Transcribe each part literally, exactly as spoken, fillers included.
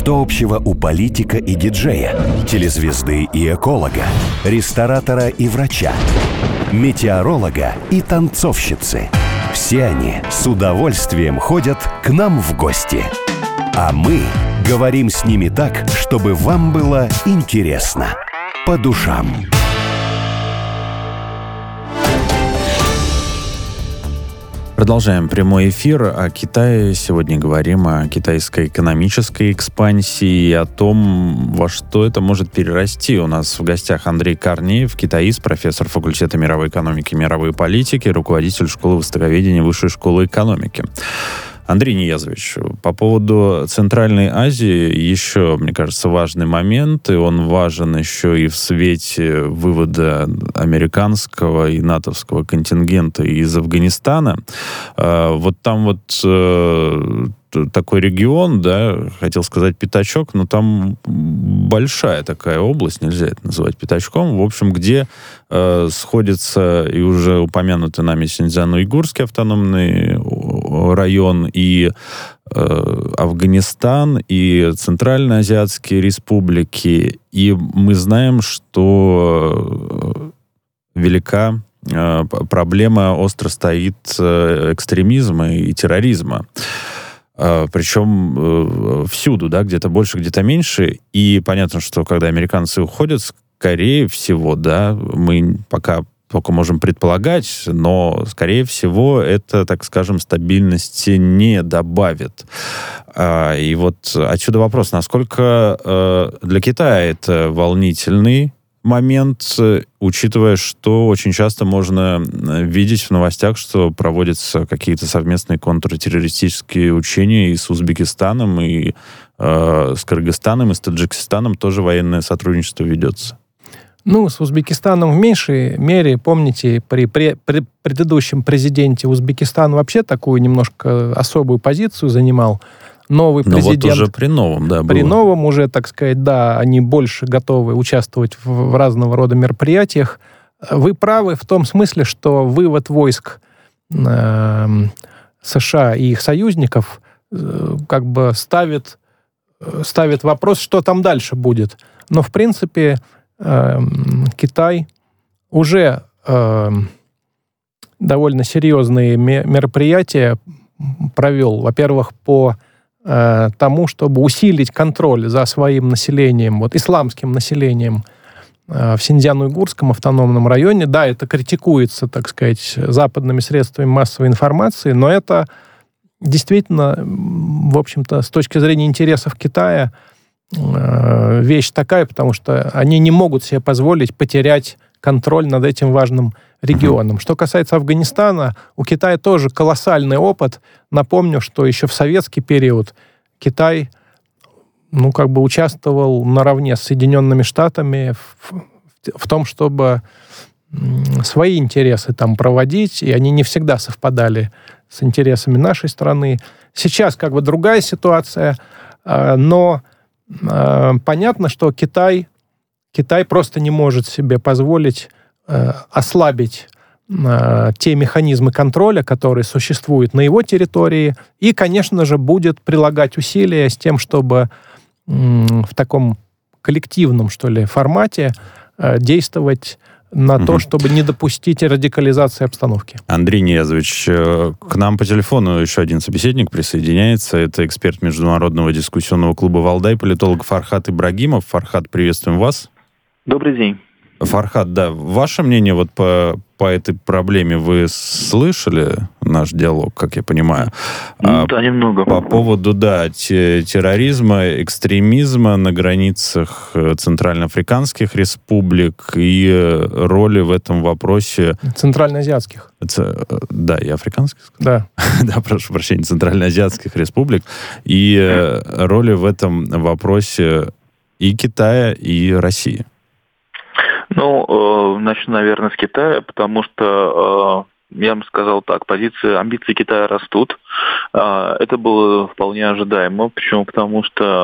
Что общего у политика и диджея, телезвезды и эколога, ресторатора и врача, метеоролога и танцовщицы? Все они с удовольствием ходят к нам в гости. А мы говорим с ними так, чтобы вам было интересно. По душам. Продолжаем прямой эфир. О Китае сегодня говорим, о китайской экономической экспансии и о том, во что это может перерасти. У нас в гостях Андрей Корнеев, китаист, профессор факультета мировой экономики и мировой политики, руководитель школы востоковедения Высшей школы экономики. Андрей Ниязович, по поводу Центральной Азии еще, мне кажется, важный момент, и он важен еще и в свете вывода американского и натовского контингента из Афганистана. Вот там вот такой регион, да, хотел сказать пятачок, но там большая такая область, нельзя это называть пятачком, в общем, где э, сходятся и уже упомянутый нами Синьцзян-Уйгурский автономный район, и э, Афганистан, и Центральноазиатские республики, и мы знаем, что велика э, проблема, остро стоит э, экстремизма и терроризма. Причем всюду, да, где-то больше, где-то меньше. И понятно, что когда американцы уходят, скорее всего, да, мы пока только можем предполагать, но, скорее всего, это, так скажем, стабильности не добавит. И вот отсюда вопрос, насколько для Китая это волнительный момент, учитывая, что очень часто можно видеть в новостях, что проводятся какие-то совместные контртеррористические учения и с Узбекистаном, и э, с Кыргызстаном, и с Таджикистаном тоже военное сотрудничество ведется. Ну, с Узбекистаном в меньшей мере, помните, при, при, при предыдущем президенте Узбекистан вообще такую немножко особую позицию занимал. Новый Но президент... вот уже при новом, да, При было. новом уже, так сказать, да, они больше готовы участвовать в, в разного рода мероприятиях. Вы правы в том смысле, что вывод войск э, США и их союзников э, как бы ставит, ставит вопрос, что там дальше будет. Но, в принципе, э, Китай уже э, довольно серьезные мероприятия провел. Во-первых, по тому, чтобы усилить контроль за своим населением, вот исламским населением в Синьцзян-Уйгурском автономном районе. Да, это критикуется, так сказать, западными средствами массовой информации, но это действительно, в общем-то, с точки зрения интересов Китая вещь такая, потому что они не могут себе позволить потерять контроль над этим важным регионом. Что касается Афганистана, у Китая тоже колоссальный опыт. Напомню, что еще в советский период Китай, ну, как бы участвовал наравне с Соединенными Штатами в, в том, чтобы свои интересы там проводить, и они не всегда совпадали с интересами нашей страны. Сейчас как бы другая ситуация, но понятно, что Китай Китай просто не может себе позволить э, ослабить э, те механизмы контроля, которые существуют на его территории, и, конечно же, будет прилагать усилия с тем, чтобы э, в таком коллективном, что ли, формате э, действовать на угу. то, чтобы не допустить радикализации обстановки. Андрей Ниязович, к нам по телефону еще один собеседник присоединяется. Это эксперт Международного дискуссионного клуба «Валдай», политолог Фархад Ибрагимов. Фархад, приветствуем вас. Добрый день. Фархад, да, ваше мнение вот по, по этой проблеме, вы слышали наш диалог, как я понимаю? Ну, да, немного. По поводу, да, терроризма, экстремизма на границах центральноафриканских республик и роли в этом вопросе... Центральноазиатских. Да, и африканских? Да. Да, прошу прощения, центральноазиатских республик. И роли в этом вопросе и Китая, и России. Ну, э, начну, наверное, с Китая, потому что я бы сказал так, позиции, амбиции Китая растут. Это было вполне ожидаемо. Почему? Потому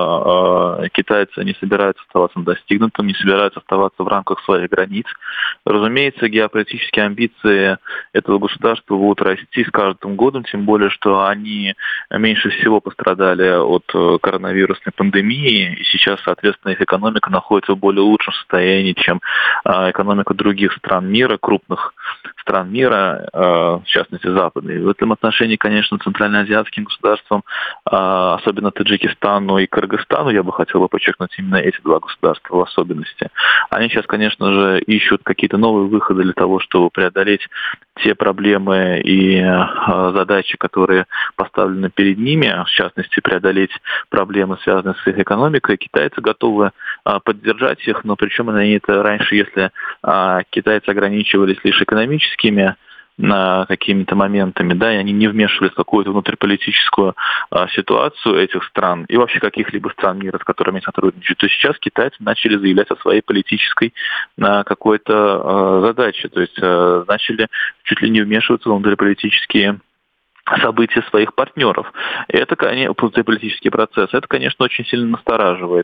что китайцы не собираются оставаться на достигнутом, не собираются оставаться в рамках своих границ. Разумеется, геополитические амбиции этого государства будут расти с каждым годом, тем более, что они меньше всего пострадали от коронавирусной пандемии, и сейчас, соответственно, их экономика находится в более лучшем состоянии, чем экономика других стран мира, крупных стран мира, в частности, западной. В этом отношении, конечно, центральноазиатским государствам, особенно Таджикистану и Кыргызстану, я бы хотел бы подчеркнуть именно эти два государства в особенности, они сейчас, конечно же, ищут какие-то новые выходы для того, чтобы преодолеть те проблемы и задачи, которые поставлены перед ними, в частности, преодолеть проблемы, связанные с их экономикой. Китайцы готовы поддержать их, но причем они это раньше, если китайцы ограничивались лишь экономическими какими-то моментами, да, и они не вмешивались в какую-то внутриполитическую а, ситуацию этих стран и вообще каких-либо стран мира, с которыми они сотрудничают, то сейчас китайцы начали заявлять о своей политической а, какой-то а, задаче, то есть а, начали чуть ли не вмешиваться в внутриполитические события своих партнеров. Это, конечно, политический процесс. Это, конечно, очень сильно настораживает.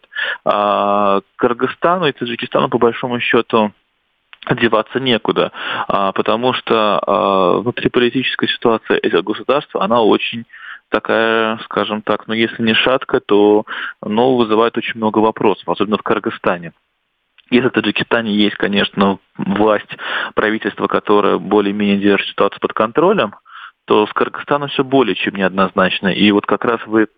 А, Кыргызстану и Таджикистану, по большому счету, деваться некуда, потому что внутриполитическая ситуация этих государств, она очень такая, скажем так, ну если не шаткая, то ну, вызывает очень много вопросов, особенно в Кыргызстане. Если в Таджикистане есть, конечно, власть, правительство, которое более-менее держит ситуацию под контролем, то с Кыргызстаном все более чем неоднозначно. И вот как раз вы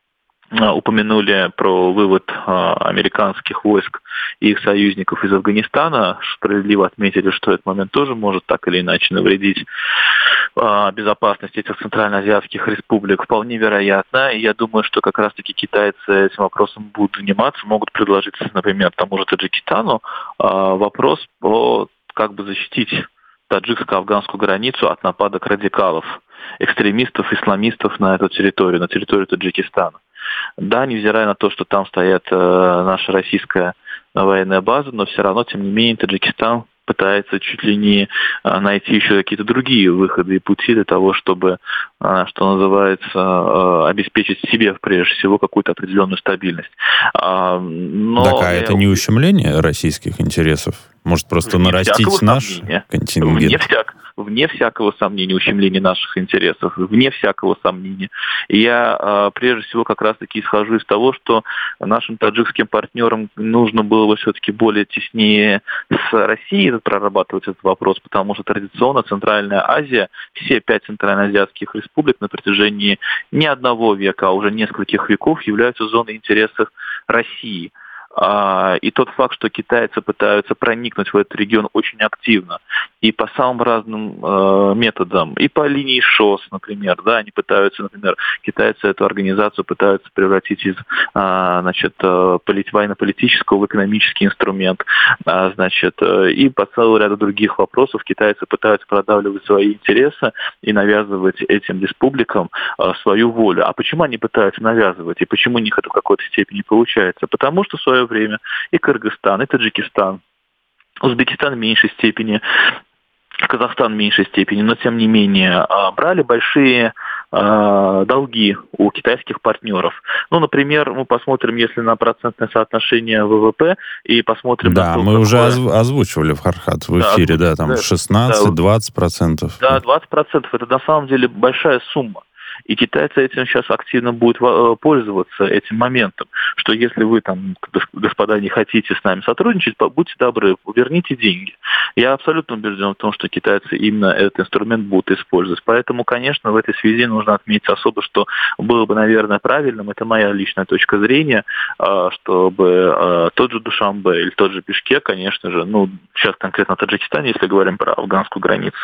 упомянули про вывод американских войск и их союзников из Афганистана. Справедливо отметили, что этот момент тоже может так или иначе навредить безопасности этих центральноазиатских республик. Вполне вероятно. И я думаю, что как раз-таки китайцы этим вопросом будут заниматься, могут предложить, например, тому же Таджикистану вопрос о как бы защитить таджикско-афганскую границу от нападок радикалов, экстремистов, исламистов на эту территорию, на территорию Таджикистана. Да, невзирая на то, что там стоит э, наша российская военная база, но все равно, тем не менее, Таджикистан пытается чуть ли не э, найти еще какие-то другие выходы и пути для того, чтобы, э, что называется, э, обеспечить себе, прежде всего, какую-то определенную стабильность. А, но так, а это не ущемление российских интересов? Может, просто вне нарастить наш контингент? Вне, всяк, вне всякого сомнения, ущемление наших интересов, вне всякого сомнения. И я, э, прежде всего, как раз-таки исхожу из того, что нашим таджикским партнерам нужно было бы все-таки более теснее с Россией прорабатывать этот вопрос, потому что традиционно Центральная Азия, все пять центральноазиатских республик на протяжении не одного века, а уже нескольких веков являются зоной интересов России. И тот факт, что китайцы пытаются проникнуть в этот регион очень активно и по самым разным э, методам, и по линии ШОС, например, да, они пытаются, например, китайцы эту организацию пытаются превратить из, э, значит, полит, военно-политического в экономический инструмент, э, значит, э, и по целому ряду других вопросов китайцы пытаются продавливать свои интересы и навязывать этим республикам э, свою волю. А почему они пытаются навязывать, и почему у них это в какой-то степени получается? Потому что в свое время и Кыргызстан, и Таджикистан, Узбекистан в меньшей степени, Казахстан в меньшей степени, но тем не менее брали большие э, долги у китайских партнеров. Ну, например, мы посмотрим, если на процентное соотношение ВВП и посмотрим... Да, на то, мы какое... уже озвучивали, Фархад, в эфире, да, да там шестнадцать-двадцать процентов. Да, двадцать процентов. Это на самом деле большая сумма. И китайцы этим сейчас активно будут пользоваться этим моментом, что если вы там, господа, не хотите с нами сотрудничать, будьте добры, верните деньги. Я абсолютно убежден в том, что китайцы именно этот инструмент будут использовать. Поэтому, конечно, в этой связи нужно отметить особо, что было бы, наверное, правильным, это моя личная точка зрения, чтобы тот же Душанбе или тот же Бишкек, конечно же, ну, сейчас конкретно в Таджикистане, если говорим про афганскую границу,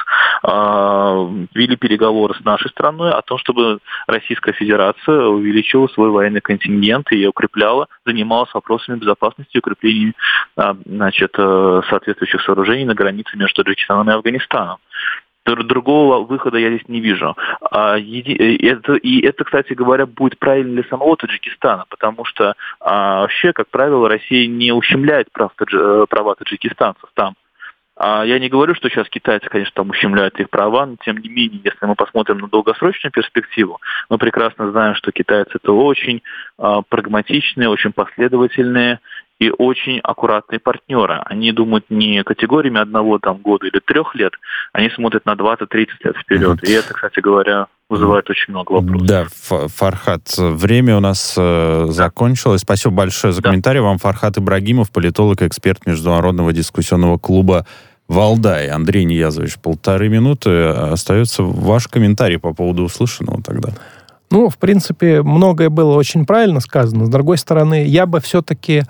вели переговоры с нашей страной о том, чтобы Российская Федерация увеличила свой военный контингент и укрепляла, занималась вопросами безопасности и укреплением, значит, соответствующих сооружений на границе между Таджикистаном и Афганистаном. Другого выхода я здесь не вижу. И это, и это, кстати говоря, будет правильно для самого Таджикистана, потому что вообще, как правило, Россия не ущемляет прав, права таджикистанцев там. Я не говорю, что сейчас китайцы, конечно, там ущемляют их права, но тем не менее, если мы посмотрим на долгосрочную перспективу, мы прекрасно знаем, что китайцы это очень прагматичные, очень последовательные и очень аккуратные партнеры. Они думают не категориями одного там, года или трех лет, они смотрят на двадцать-тридцать лет вперед. Mm-hmm. И это, кстати говоря, вызывает очень много вопросов. Да, Фархат, время у нас э, закончилось. Спасибо большое за комментарий. Да. Вам Фархат Ибрагимов, политолог, эксперт Международного дискуссионного клуба «Валдай». Андрей Ниязович, полторы минуты. Остается ваш комментарий по поводу услышанного тогда. Ну, в принципе, многое было очень правильно сказано. С другой стороны, я бы все-таки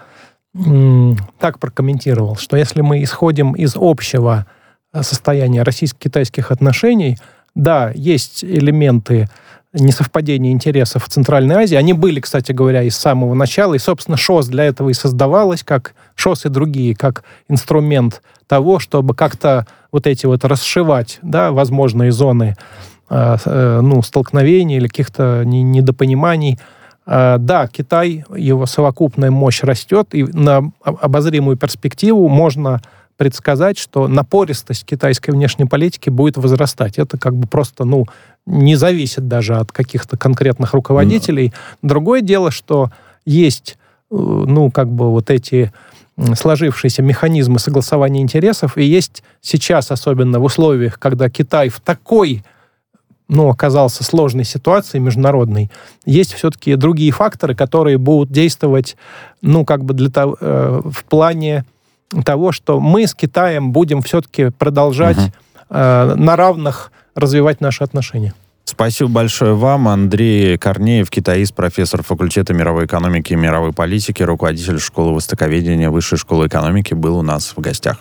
м- так прокомментировал, что если мы исходим из общего состояния российско-китайских отношений, да, есть элементы несовпадения интересов в Центральной Азии. Они были, кстати говоря, и с самого начала. И, собственно, ШОС для этого и создавалось, как ШОС и другие, как инструмент того, чтобы как-то вот эти вот расшивать, да, возможные зоны э, э, ну, столкновений или каких-то недопониманий. Э, да, Китай, его совокупная мощь растет, и на обозримую перспективу можно предсказать, что напористость китайской внешней политики будет возрастать. Это как бы просто, ну, не зависит даже от каких-то конкретных руководителей. Но. Другое дело, что есть, ну, как бы вот эти сложившиеся механизмы согласования интересов, и есть сейчас, особенно в условиях, когда Китай в такой, ну, оказался сложной ситуации международной, есть все-таки другие факторы, которые будут действовать, ну, как бы для того, э, в плане того, что мы с Китаем будем все-таки продолжать угу. э, на равных развивать наши отношения. Спасибо большое вам. Андрей Корнеев, китаист, профессор факультета мировой экономики и мировой политики, руководитель школы востоковедения Высшей школы экономики, был у нас в гостях.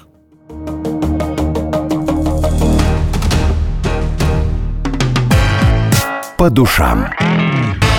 По душам.